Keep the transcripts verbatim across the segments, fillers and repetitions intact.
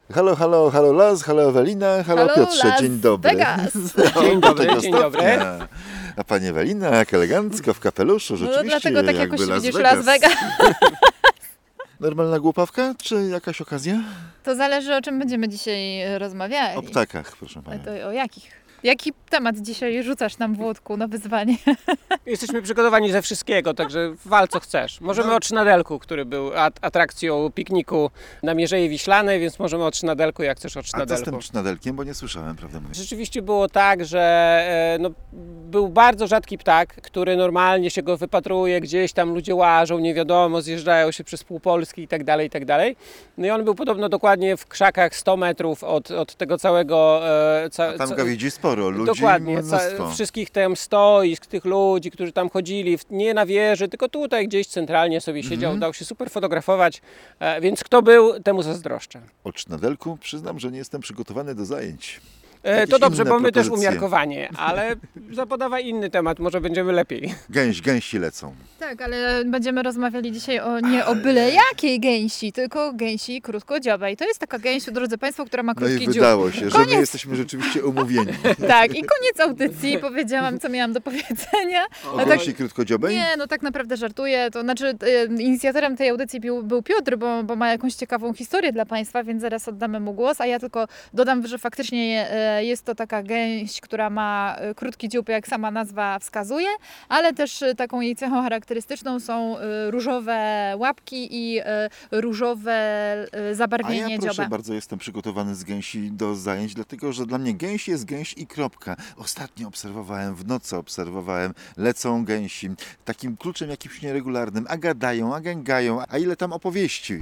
Halo, halo, halo Las, halo Ewelina, halo, halo Piotrze, Las dzień dobry. Vegas. Dzień dobry, Tego dzień stopnia. dobry. A pani Ewelina, jak elegancko w kapeluszu, No rzeczywiście dlatego tak jakby jakoś Las widzisz Vegas. Las Vegas. Normalna głupawka, czy jakaś okazja? To zależy, o czym będziemy dzisiaj rozmawiali. O ptakach, proszę A pani. to o jakich? Jaki temat dzisiaj rzucasz nam, Włodku, na wyzwanie? Jesteśmy przygotowani ze wszystkiego, także wal co chcesz. Możemy No. o Trzynadelku, który był at- atrakcją pikniku na Mierzei Wiślanej, więc możemy o Trzynadelku, jak chcesz o A co z Trzynadelku. tym trzynadelkiem, bo nie słyszałem, prawdę mówiąc. Rzeczywiście było tak, że e, no, był bardzo rzadki ptak, który normalnie się go wypatruje, gdzieś tam ludzie łażą, nie wiadomo, zjeżdżają się przez pół Polski i tak dalej, i tak dalej. No i on był podobno dokładnie w krzakach sto metrów od, od tego całego... E, ca, A tam ca- gawiedzi sporo, ludzi Dokładnie, mnóstwo. ca- wszystkich tam stoisk, tych ludzi, którzy tam chodzili, w- nie na wieży, tylko tutaj gdzieś centralnie sobie siedział, Mhm. dał się super fotografować, e, więc kto był, temu zazdroszczę. O trzynadelku przyznam, że nie jestem przygotowany do zajęć. E, Jakieś to dobrze, inne bo my też propozycje? umiarkowanie, ale zapodawaj inny temat, może będziemy lepiej. Gęś, gęsi lecą. Tak, ale będziemy rozmawiali dzisiaj o nie o byle jakiej gęsi, tylko gęsi krótkodziobej. To jest taka gęś, drodzy Państwo, która ma No i krótki dziób. wydało się, że my Koniec. jesteśmy rzeczywiście umówieni. Tak, i koniec audycji. Powiedziałam, co miałam do powiedzenia. O A tak, gęsi krótkodziobej? nie, no tak naprawdę żartuję. To znaczy e, inicjatorem tej audycji był, był Piotr, bo, bo ma jakąś ciekawą historię dla Państwa, więc zaraz oddamy mu głos, a ja tylko dodam, że faktycznie e, jest to taka gęś, która ma e, krótki dziób, jak sama nazwa wskazuje, ale też e, taką jej cechą charakterystyczną są e, różowe łapki i e, różowe e, A zabarwienie ja proszę dzioba. bardzo jestem przygotowany z gęsi do zajęć, dlatego że dla mnie gęś jest gęś i kropka. Ostatnio obserwowałem, w nocy obserwowałem, lecą gęsi. Takim kluczem jakimś nieregularnym, a gadają, a gęgają, a ile tam opowieści.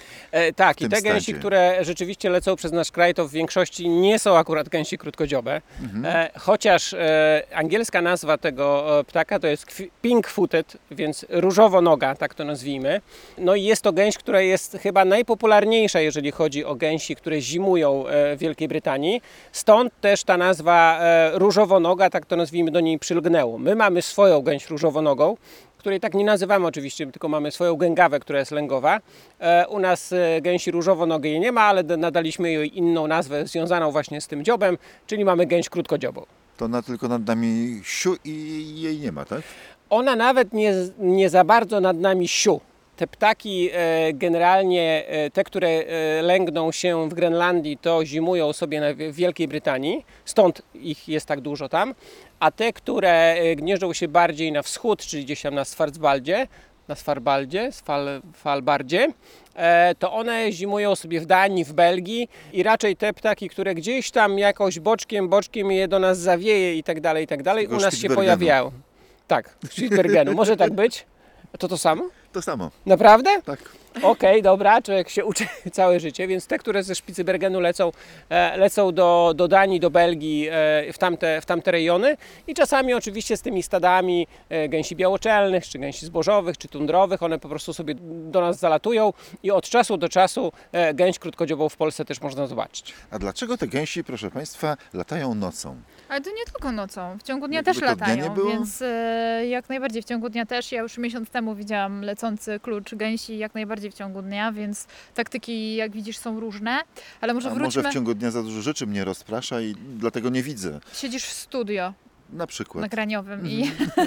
E, tak, tym i te gęsi, stadzie. które rzeczywiście lecą przez nasz kraj, to w większości nie są akurat gęsi krótkodziobe, Mhm. e, chociaż e, angielska nazwa tego e, ptaka to jest kwi- pink-footed, więc różowonoga, tak to nazwijmy. No i jest to gęś, która jest chyba najpopularniejsza, jeżeli chodzi o gęsi, które zimują e, w Wielkiej Brytanii. Stąd też ta nazwa e, różowonoga, tak to nazwijmy, do niej przylgnęło. My mamy swoją gęś różowonogą, której tak nie nazywamy oczywiście, tylko mamy swoją gęgawę, która jest lęgowa. E, u nas e, gęsi różowonogiej nie ma, ale d- nadaliśmy jej inną nazwę związaną właśnie z tym dziobem, czyli mamy gęś krótkodziobą. To na tylko nad nami siu i jej nie ma, tak? Ona nawet nie, nie za bardzo nad nami siu. Te ptaki e, generalnie, e, te, które e, lęgną się w Grenlandii, to zimują sobie na, w Wielkiej Brytanii, stąd ich jest tak dużo tam, a te, które e, gnieżdżą się bardziej na wschód, czyli gdzieś tam na Swarcbaldzie, na Svalbardzie, Sval, Svalbardzie, e, to one zimują sobie w Danii, w Belgii i raczej te ptaki, które gdzieś tam jakoś boczkiem, boczkiem je do nas zawieje i tak dalej, i tak dalej, Tego u nas się Spitsbergenu. pojawiają. Tak, Spitsbergenu, może tak być? To to samo? To samo, Naprawdę? tak. Okej, dobra, człowiek się uczy całe życie, więc te, które ze Spitsbergenu lecą, e, lecą do, do Danii, do Belgii, e, w, tamte, w tamte rejony i czasami oczywiście z tymi stadami e, gęsi białoczelnych, czy gęsi zbożowych, czy tundrowych, one po prostu sobie do nas zalatują i od czasu do czasu e, gęś krótkodziobą w Polsce też można zobaczyć. A dlaczego te gęsi, proszę Państwa, latają nocą? Ale to nie tylko nocą, w ciągu dnia Jakby też to dnia nie latają, było? więc e, jak najbardziej w ciągu dnia też. Ja już miesiąc temu widziałam lecący klucz gęsi jak najbardziej w ciągu dnia, więc taktyki, jak widzisz, są różne. Ale może A wróćmy. może w ciągu dnia za dużo rzeczy mnie rozprasza i dlatego nie widzę. Siedzisz w studio Na przykład. nagraniowym i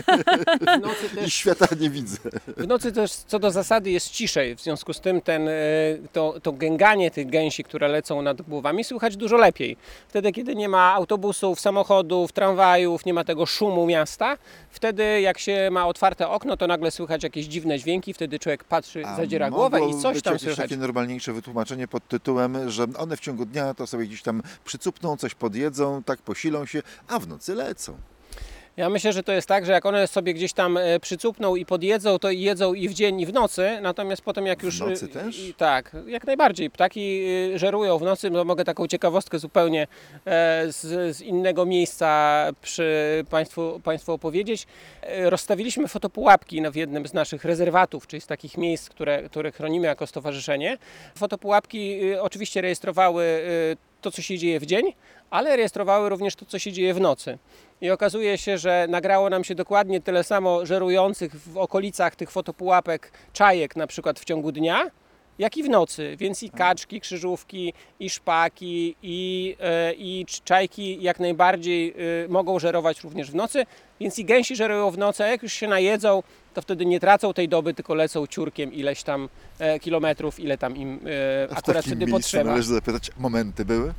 W nocy I też świata nie widzę. W nocy też co do zasady jest ciszej, w związku z tym ten, e, to, to gęganie tych gęsi, które lecą nad głowami, słychać dużo lepiej. Wtedy, kiedy nie ma autobusów, samochodów, tramwajów, nie ma tego szumu miasta, wtedy jak się ma otwarte okno, to nagle słychać jakieś dziwne dźwięki, wtedy człowiek patrzy, A zadziera głowę i mogło coś być tam jakieś słychać. takie normalniejsze wytłumaczenie pod tytułem, że one w ciągu dnia to sobie gdzieś tam przycupną, coś podjedzą, tak posilą się, a w nocy lecą. Ja myślę, że to jest tak, że jak one sobie gdzieś tam e, przycupną i podjedzą, to i jedzą i w dzień, i w nocy, natomiast potem jak W już... nocy e, też? I, tak, jak najbardziej. Ptaki e, żerują w nocy, no mogę taką ciekawostkę zupełnie e, z, z innego miejsca przy Państwu, Państwu opowiedzieć. E, rozstawiliśmy fotopułapki na- w jednym z naszych rezerwatów, czyli z takich miejsc, które, które chronimy jako stowarzyszenie. Fotopułapki e, oczywiście rejestrowały e, to, co się dzieje w dzień, ale rejestrowały również to, co się dzieje w nocy. I okazuje się, że nagrało nam się dokładnie tyle samo żerujących w okolicach tych fotopułapek czajek na przykład w ciągu dnia, jak i w nocy, więc i kaczki, krzyżówki, i szpaki, i, e, i czajki jak najbardziej e, mogą żerować również w nocy, więc i gęsi żerują w nocy, a jak już się najedzą, to wtedy nie tracą tej doby, tylko lecą ciurkiem ileś tam e, kilometrów, ile tam im e, A w akurat takim wtedy miejscu potrzeba. należy zapytać, momenty były?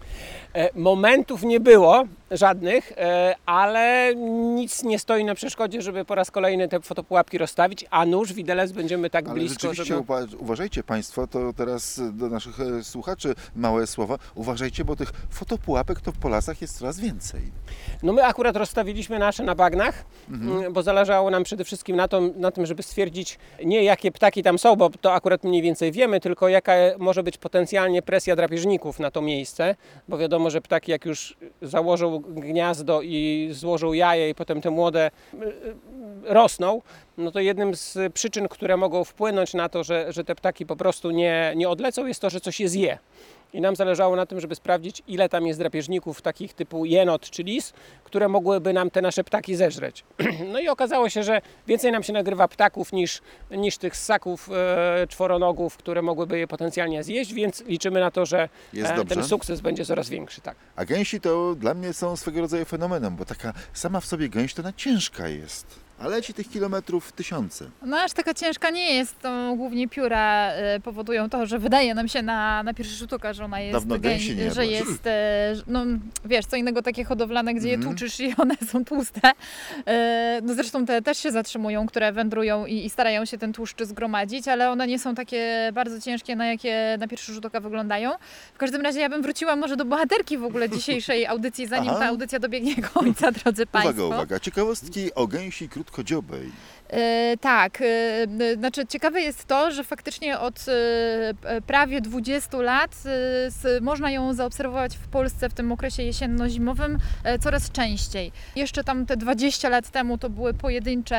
E, Momentów nie było żadnych, e, ale nic nie stoi na przeszkodzie, żeby po raz kolejny te fotopułapki rozstawić, a nuż widelec będziemy tak Ale blisko, rzeczywiście żeby... uwa- uważajcie Państwo, to teraz do naszych e, słuchaczy małe słowa, uważajcie, bo tych fotopułapek to po lasach jest coraz więcej. No my akurat rozstawiliśmy nasze na bagnach, mhm. bo zależało nam przede wszystkim na, to, na tym, żeby stwierdzić nie jakie ptaki tam są, bo to akurat mniej więcej wiemy, tylko jaka może być potencjalnie presja drapieżników na to miejsce, bo wiadomo, że ptaki jak już założą gniazdo i złożą jaje i potem te młode rosną, no to jednym z przyczyn, które mogą wpłynąć na to, że, że te ptaki po prostu nie, nie odlecą, jest to, że coś je zje. I nam zależało na tym, żeby sprawdzić, ile tam jest drapieżników takich typu jenot czy lis, które mogłyby nam te nasze ptaki zeżreć. No i okazało się, że więcej nam się nagrywa ptaków niż, niż tych ssaków e, czworonogów, które mogłyby je potencjalnie zjeść, więc liczymy na to, że Jest e, dobrze. ten sukces będzie coraz większy. Tak. A gęsi to dla mnie są swego rodzaju fenomenem, bo taka sama w sobie gęś to ona ciężka jest. A leci tych kilometrów tysiące. No aż taka ciężka nie jest, to głównie pióra y, powodują to, że wydaje nam się na, na pierwszy rzut oka, że ona jest, Dawno gęsi nie że jadłaś. jest, e, no wiesz, co innego takie hodowlane, gdzie Mhm. je tłuczysz i one są tłuste. E, no zresztą te też się zatrzymują, które wędrują i, i starają się ten tłuszcz zgromadzić, ale one nie są takie bardzo ciężkie, na jakie na pierwszy rzut oka wyglądają. W każdym razie ja bym wróciła może do bohaterki w ogóle dzisiejszej audycji, zanim Aha. ta audycja dobiegnie końca, drodzy Państwo. Uwaga, uwaga, ciekawostki o gęsi krótkodziobej. E, tak, e, znaczy ciekawe jest to, że faktycznie od e, prawie dwudziestu lat e, s, można ją zaobserwować w Polsce w tym okresie jesienno-zimowym e, coraz częściej. Jeszcze tam te dwadzieścia lat temu to były pojedyncze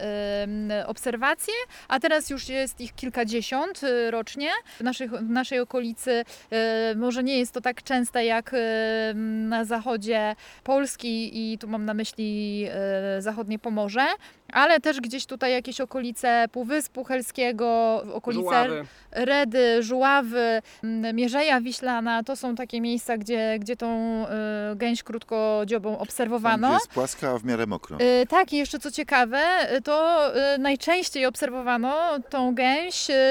e, obserwacje, a teraz już jest ich kilkadziesiąt e, rocznie. W naszej, w naszej okolicy e, może nie jest to tak częste jak e, na zachodzie Polski i tu mam na myśli e, zachodnie Pomorze, ale też gdzieś tutaj jakieś okolice Półwyspu Helskiego, okolice Żuławy. Redy, Żuławy, m, Mierzeja Wiślana, to są takie miejsca, gdzie, gdzie tą y, gęś krótkodziobą Tam, obserwowano. gdzie jest płaska, a w miarę mokro. Y, tak, i jeszcze co ciekawe, y, to y, najczęściej obserwowano tą gęś y,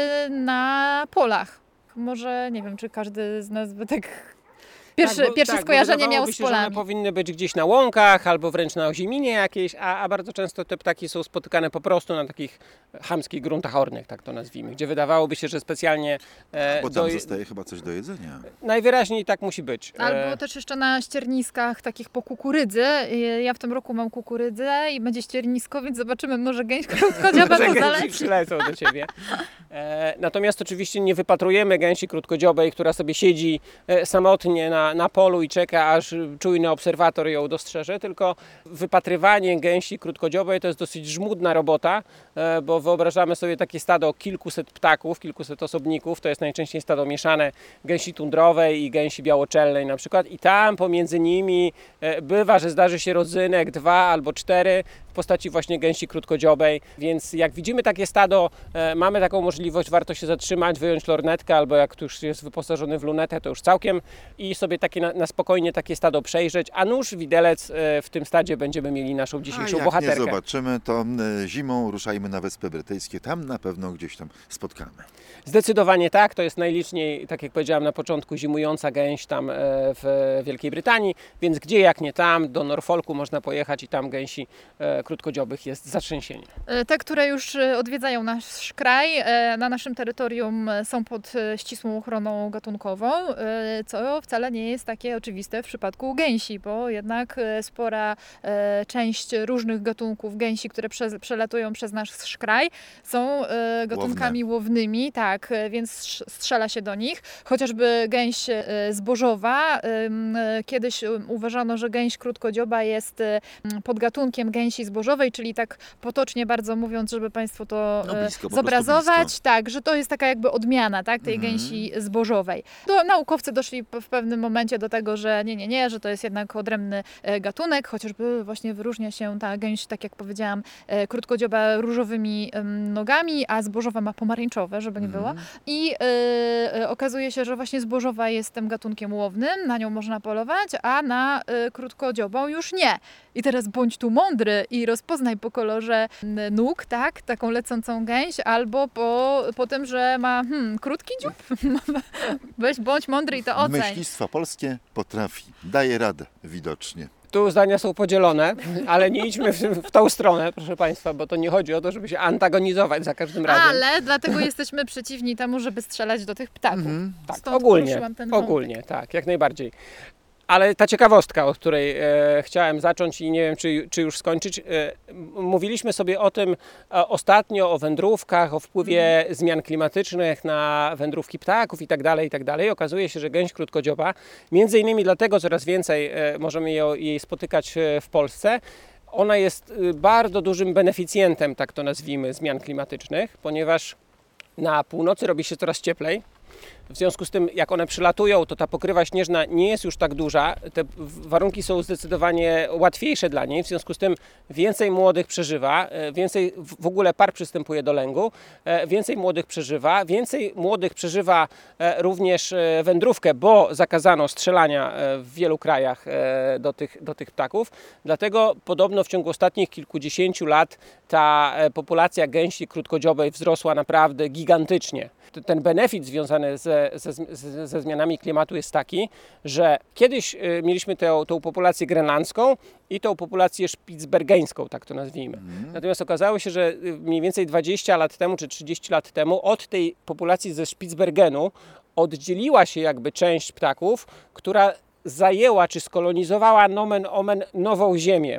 na polach. Może nie wiem, czy każdy z nas by tak... Pierwsze, Tak, bo- pierwsze tak, bo skojarzenie miał wydawałoby z się, że one polami. powinny być gdzieś na łąkach albo wręcz na oziminie jakiejś, a, a bardzo często te ptaki są spotykane po prostu na takich chamskich gruntach ornych, tak to nazwijmy, gdzie wydawałoby się, że specjalnie e, Bo tam do, zostaje chyba coś do jedzenia. najwyraźniej tak musi być. Albo E, też jeszcze na ścierniskach takich po kukurydzy. Ja w tym roku mam kukurydzę i będzie ściernisko, więc zobaczymy, może gęś krótkodzioba że to gęsi zaleci. przylecą do ciebie. E, natomiast oczywiście nie wypatrujemy gęsi krótkodziobej, która sobie siedzi e, samotnie na, na polu i czeka, aż czujny obserwator ją dostrzeże, tylko wypatrywanie gęsi krótkodziobej to jest dosyć żmudna robota, e, bo wyobrażamy sobie takie stado kilkuset ptaków, kilkuset osobników, to jest najczęściej stado mieszane gęsi tundrowej i gęsi białoczelnej na przykład i tam pomiędzy nimi e, bywa, że zdarzy się rodzynek dwa albo cztery w postaci właśnie gęsi krótkodziobej, więc jak widzimy takie stado, e, mamy taką możliwość, warto się zatrzymać, wyjąć lornetkę albo jak tu już jest wyposażony w lunetę, to już całkiem i sobie takie na, na spokojnie takie stado przejrzeć, a nuż widelec e, w tym stadzie będziemy mieli naszą A dzisiejszą jak bohaterkę. nie zobaczymy, to e, zimą ruszajmy na Wyspy Brytyjskie. Tam na pewno gdzieś tam spotkamy. Zdecydowanie tak, to jest najliczniej, tak jak powiedziałem na początku, zimująca gęś tam e, w Wielkiej Brytanii, więc gdzie jak nie tam, do Norfolku można pojechać i tam gęsi e, krótkodziobych jest zatrzęsienie. E, Te, które już e, odwiedzają nasz kraj, e, na naszym terytorium e, są pod e, ścisłą ochroną gatunkową, e, co wcale nie jest takie oczywiste w przypadku gęsi, bo jednak e, spora e, część różnych gatunków gęsi, które prze, przelatują przez nasz kraj, są e, gatunkami łownymi, tak, e, więc strz- strzela się do nich. Chociażby gęś e, zbożowa, em, e, kiedyś um, uważano, że gęś krótkodzioba jest e, m, podgatunkiem gęsi zbożowej, czyli tak potocznie bardzo mówiąc, żeby Państwu to No e, blisko, po zobrazować, prostu blisko. tak, że to jest taka jakby odmiana, tak, tej Mhm. gęsi zbożowej. To naukowcy doszli p- w pewnym momencie do tego, że nie, nie, nie, że to jest jednak odrębny e, gatunek, chociażby właśnie wyróżnia się ta gęś, tak jak powiedziałam, e, krótkodzioba różowo różowymi ym, nogami, a zbożowa ma pomarańczowe, żeby nie było. I y, y, okazuje się, że właśnie zbożowa jest tym gatunkiem łownym, na nią można polować, a na y, krótkodziobą już nie. I teraz bądź tu mądry i rozpoznaj po kolorze mm, nóg, tak, taką lecącą gęś, albo po, po tym, że ma hmm, krótki dziób. Weź, bądź mądry i to oceń. Myślistwo polskie potrafi, daje radę widocznie. Tu zdania są podzielone, ale nie idźmy w, w tą stronę, proszę Państwa, bo to nie chodzi o to, żeby się antagonizować za każdym razem. Ale dlatego jesteśmy przeciwni temu, żeby strzelać do tych ptaków. Tak, Stąd ogólnie, poruszyłam ten wątek. ogólnie, tak, jak najbardziej. Ale ta ciekawostka, od której e, chciałem zacząć i nie wiem, czy, czy już skończyć. E, mówiliśmy sobie o tym e, ostatnio, o wędrówkach, o wpływie Mhm. zmian klimatycznych na wędrówki ptaków i tak dalej, i tak dalej. Okazuje się, że gęś krótkodzioba, między innymi dlatego coraz więcej e, możemy je, jej spotykać e, w Polsce, ona jest e, bardzo dużym beneficjentem, tak to nazwijmy, zmian klimatycznych, ponieważ na północy robi się coraz cieplej. W związku z tym, jak one przylatują, to ta pokrywa śnieżna nie jest już tak duża. Te warunki są zdecydowanie łatwiejsze dla niej. W związku z tym więcej młodych przeżywa, więcej w ogóle par przystępuje do lęgu, więcej młodych przeżywa, więcej młodych przeżywa również wędrówkę, bo zakazano strzelania w wielu krajach do tych, do tych ptaków. Dlatego podobno w ciągu ostatnich kilkudziesięciu lat ta populacja gęsi krótkodziobej wzrosła naprawdę gigantycznie. Ten benefit związany ze, ze, ze zmianami klimatu jest taki, że kiedyś mieliśmy tę, tą populację grenlandzką i tą populację szpicbergeńską, tak to nazwijmy. Mm. Natomiast okazało się, że mniej więcej dwadzieścia lat temu czy trzydzieści lat temu od tej populacji ze Spitsbergenu oddzieliła się jakby część ptaków, która zajęła czy skolonizowała nomen omen nową ziemię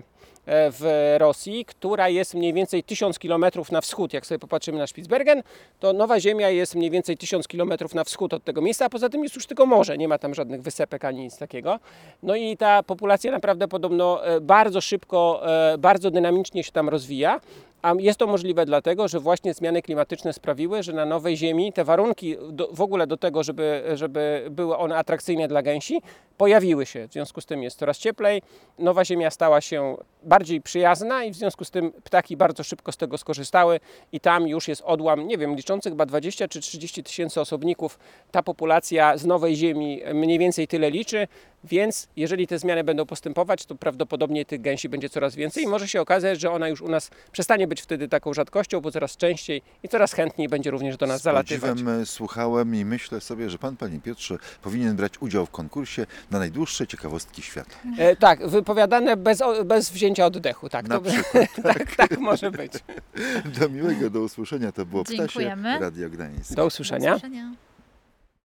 w Rosji, która jest mniej więcej tysiąc kilometrów na wschód. Jak sobie popatrzymy na Spitsbergen, to Nowa Ziemia jest mniej więcej tysiąc kilometrów na wschód od tego miejsca, a poza tym jest już tylko morze, nie ma tam żadnych wysepek ani nic takiego. No i ta populacja naprawdę podobno bardzo szybko, bardzo dynamicznie się tam rozwija. A jest to możliwe dlatego, że właśnie zmiany klimatyczne sprawiły, że na Nowej Ziemi te warunki do, w ogóle do tego, żeby, żeby były one atrakcyjne dla gęsi, pojawiły się. W związku z tym jest coraz cieplej, Nowa Ziemia stała się bardziej przyjazna i w związku z tym ptaki bardzo szybko z tego skorzystały i tam już jest odłam, nie wiem, liczących chyba dwadzieścia czy trzydzieści tysięcy osobników. Ta populacja z Nowej Ziemi mniej więcej tyle liczy, więc jeżeli te zmiany będą postępować, to prawdopodobnie tych gęsi będzie coraz więcej i może się okazać, że ona już u nas przestanie być wtedy taką rzadkością, bo coraz częściej i coraz chętniej będzie również do nas Z zalatywać. podziwem słuchałem i myślę sobie, że pan, panie Piotrze, powinien brać udział w konkursie na najdłuższe ciekawostki świata. E, tak, wypowiadane bez, bez wzięcia oddechu. Tak, Na to, przykład. tak, tak może być. Do miłego, do usłyszenia. To było Ptasie Dziękujemy. Radio Gdańsk. Do usłyszenia. Do usłyszenia.